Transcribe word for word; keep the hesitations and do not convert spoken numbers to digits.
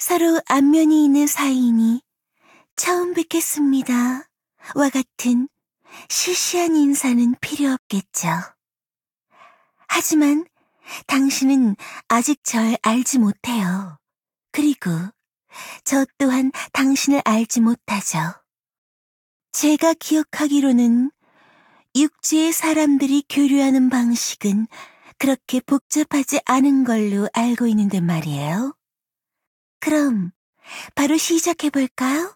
서로 안면이 있는 사이이니 처음 뵙겠습니다. 와 같은 시시한 인사는 필요 없겠죠. 하지만 당신은 아직 절 알지 못해요. 그리고 저 또한 당신을 알지 못하죠. 제가 기억하기로는 육지의 사람들이 교류하는 방식은 그렇게 복잡하지 않은 걸로 알고 있는데 말이에요. 그럼 바로 시작해볼까요?